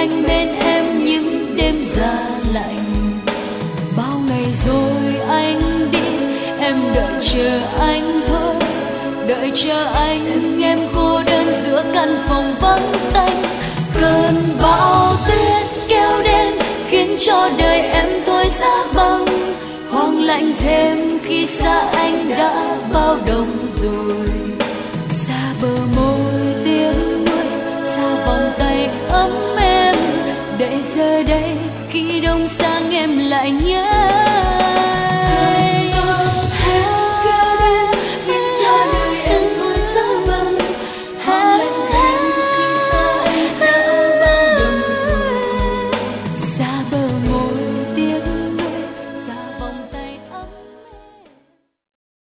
anh bên em những đêm giá lạnh. Bao ngày rồi anh đi, em đợi chờ anh thôi, đợi chờ anh. Em cô đơn giữa căn phòng vắng tanh, cơn bão tuyết kéo đến khiến cho đời em thôi giá băng. Hoang lạnh thêm khi xa anh đã bao đầu